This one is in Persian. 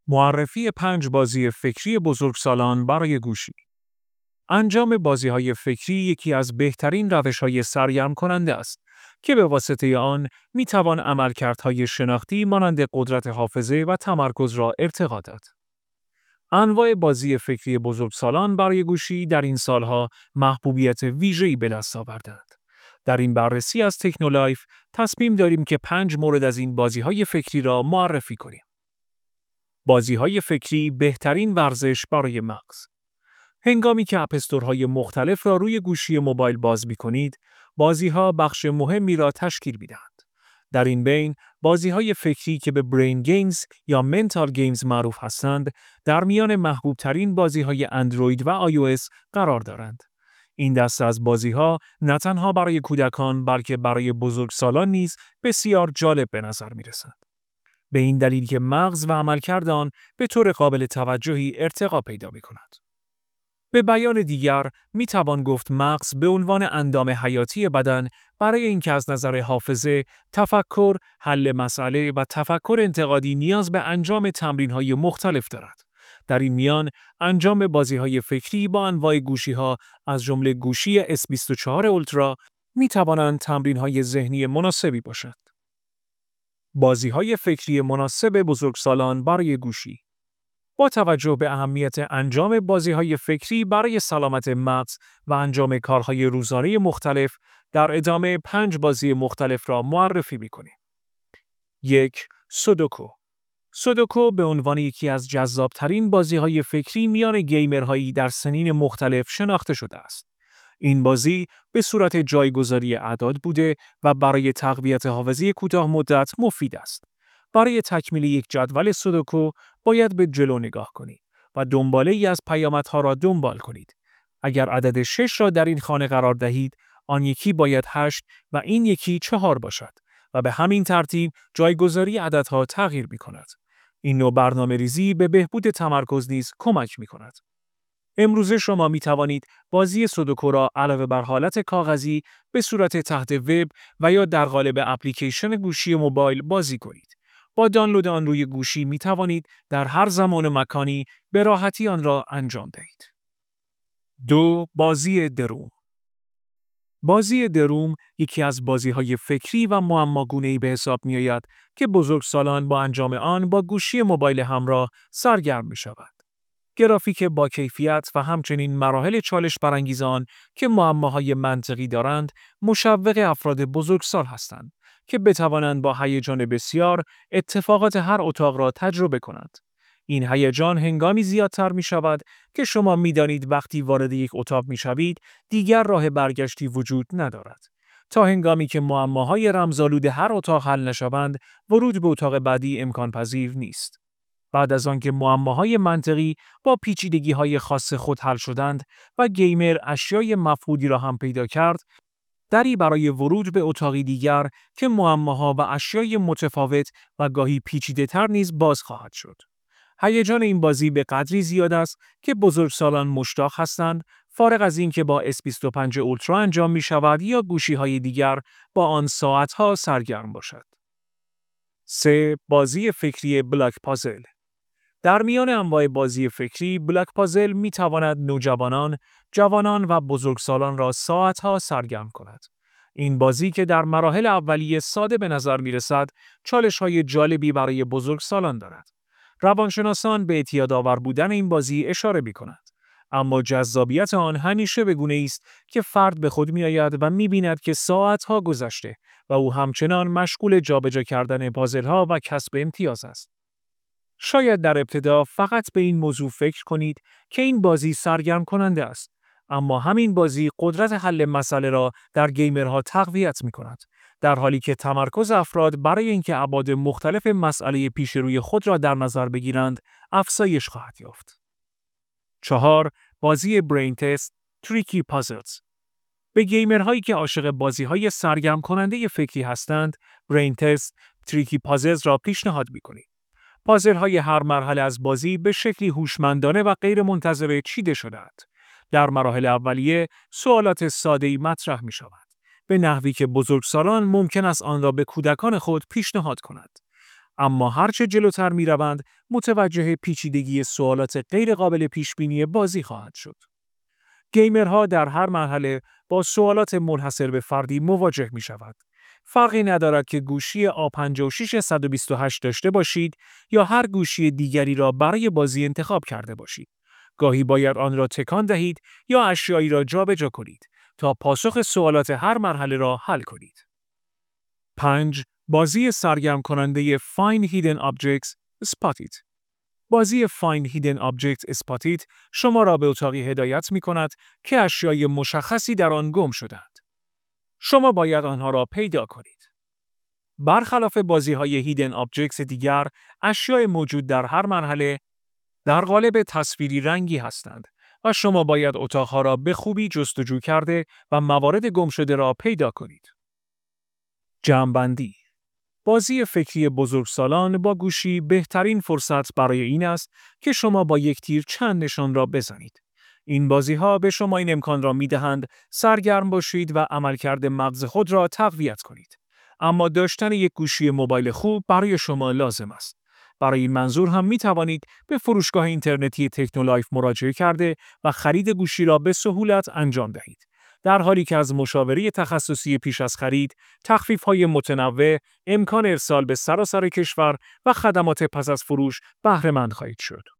معرفی 5 بازی فکری بزرگسالان برای گوشی. انجام بازی‌های فکری یکی از بهترین روش‌های سرگرم کننده است که به واسطه آن می‌توان عملکردهای شناختی مانند قدرت حافظه و تمرکز را ارتقا داد. انواع بازی فکری بزرگسالان برای گوشی در این سالها محبوبیت ویژه‌ای به دست آورده‌اند. در این بررسی از تکنولایف تصمیم داریم که 5 مورد از این بازی‌های فکری را معرفی کنیم. بازی‌های فکری بهترین ورزش برای مغز. هنگامی که اپ‌استورهای مختلف را روی گوشی موبایل باز می‌کنید، بازی‌ها بخش مهمی را تشکیل می‌دهند. در این بین، بازی‌های فکری که به برین گیمز یا منتال گیمز معروف هستند، در میان محبوب‌ترین بازی‌های اندروید و iOS قرار دارند. این دسته از بازی‌ها نه تنها برای کودکان بلکه برای بزرگسالان نیز بسیار جالب به نظر می‌رسند. به این دلیل که مغز و عملکرد آن به طور قابل توجهی ارتقا پیدا می‌کند. به بیان دیگر، می‌توان گفت مغز به عنوان اندام حیاتی بدن برای اینکه از نظر حافظه، تفکر، حل مسئله و تفکر انتقادی نیاز به انجام تمرین‌های مختلف دارد. در این میان، انجام بازی‌های فکری با انواع گوشی‌ها از جمله گوشی S24 اولترا می‌توانند تمرین‌های ذهنی مناسبی باشند. بازی‌های فکری مناسب بزرگسالان برای گوشی. با توجه به اهمیت انجام بازی‌های فکری برای سلامت مغز و انجام کارهای روزانه مختلف، در ادامه 5 بازی مختلف را معرفی می‌کنیم. 1. سودوکو. سودوکو به عنوان یکی از جذاب‌ترین بازی‌های فکری میان گیمرهایی در سنین مختلف شناخته شده است. این بازی به صورت جایگذاری اعداد بوده و برای تقویت حافظه کوتاه مدت مفید است. برای تکمیل یک جدول سودوکو باید به جلو نگاه کنید و دنباله‌ای از پیامدها را دنبال کنید. اگر عدد 6 را در این خانه قرار دهید، آن یکی باید 8 و این یکی 4 باشد و به همین ترتیب جایگذاری عددها تغییر می‌کند. این نوع برنامه‌ریزی به بهبود تمرکز نیز کمک می‌کند. امروزه شما می توانید بازی سودوکو را علاوه بر حالت کاغذی به صورت تحت وب و یا در قالب اپلیکیشن گوشی موبایل بازی کنید. با دانلود آن روی گوشی می توانید در هر زمان و مکانی به راحتی آن را انجام دهید. 2. بازی دروم. بازی دروم یکی از بازی‌های فکری و معماگونه‌ای به حساب می‌آید که بزرگسالان با انجام آن با گوشی موبایل همراه سرگرم می‌شوند. گرافیک با کیفیت و همچنین مراحل چالش برانگیز آن که معماهای منطقی دارند، مشوق افراد بزرگسال هستند که بتوانند با هیجان بسیار اتفاقات هر اتاق را تجربه کنند. این هیجان هنگامی زیادتر می شود که شما می دانید وقتی وارد یک اتاق می شوید دیگر راه برگشتی وجود ندارد. تا هنگامی که معماهای رمزآلود هر اتاق حل نشوند، ورود به اتاق بعدی امکان پذیر نیست. بعد از آنکه معماهای منطقی با پیچیدگی‌های خاص خود حل شدند و گیمر اشیای مفقودی را هم پیدا کرد، دری برای ورود به اتاقی دیگر که معماها و اشیای متفاوت و گاهی پیچیده‌تر نیز باز خواهد شد. هیجان این بازی به قدری زیاد است که بزرگسالان مشتاق هستند، فارغ از اینکه با S25 اولترا انجام می شود یا گوشی‌های دیگر، با آن ساعت‌ها سرگرم باشد. 3. بازی فکری بلاک پازل. در میان انواع بازی فکری، بلاک پازل می تواند نوجوانان، جوانان و بزرگسالان را ساعتها سرگرم کند. این بازی که در مراحل اولیه ساده به نظر می رسد، چالش‌های جالبی برای بزرگسالان دارد. روانشناسان به اعتیادآور بودن این بازی اشاره می کنند. اما جذابیت آن همیشه به گونه‌ای است که فرد به خود می‌آید و می‌بیند که ساعتها گذشته و او همچنان مشغول جابجا کردن پازل‌ها و کسب امتیاز است. شاید در ابتدا فقط به این موضوع فکر کنید که این بازی سرگرم کننده است، اما همین بازی قدرت حل مسئله را در گیمرها تقویت می کند، در حالی که تمرکز افراد برای اینکه ابعاد مختلف مسئله پیش روی خود را در نظر بگیرند، افزایش خواهد یافت. 4. بازی برین تست تریکی پازلز. به گیمرهایی که عاشق بازی‌های سرگرم کننده فکری هستند، برین تست تریکی پازلز را پیشنهاد می‌کنید. پازل‌های هر مرحله از بازی به شکلی هوشمندانه و غیرمنتظره چیده شده‌اند. در مراحل اولیه، سوالات ساده‌ای مطرح می‌شوند، به نحوی که بزرگسالان ممکن است آن را به کودکان خود پیشنهاد کنند. اما هرچه جلوتر می روند، متوجه پیچیدگی سوالات غیرقابل پیشبینی بازی خواهند شد. گیمرها در هر مرحله با سوالات منحصر به فردی مواجه می شود. فرقی ندارد که گوشی A56128 داشته باشید یا هر گوشی دیگری را برای بازی انتخاب کرده باشید. گاهی باید آن را تکان دهید یا اشیایی را جابجا کنید تا پاسخ سوالات هر مرحله را حل کنید. 5. بازی سرگرم کننده Find Hidden Objects Spot It. بازی Find Hidden Objects Spot It شما را به اتاقی هدایت می کند که اشیای مشخصی در آن گم شده‌اند. شما باید آنها را پیدا کنید. برخلاف بازی‌های Hidden Objects دیگر، اشیای موجود در هر مرحله در قالب تصویری رنگی هستند و شما باید اتاقها را به خوبی جستجو کرده و موارد گم شده را پیدا کنید. جمع‌بندی: بازی فکری بزرگسالان با گوشی بهترین فرصت برای این است که شما با یک تیر چند نشان را بزنید. این بازی‌ها به شما این امکان را می‌دهند سرگرم باشید و عملکرد مغز خود را تقویت کنید. اما داشتن یک گوشی موبایل خوب برای شما لازم است. برای این منظور هم می‌توانید به فروشگاه اینترنتی تکنولایف مراجعه کرده و خرید گوشی را به سهولت انجام دهید. در حالی که از مشاوره تخصصی پیش از خرید، تخفیف‌های متنوع، امکان ارسال به سراسر کشور و خدمات پس از فروش بهره مند خواهید شد.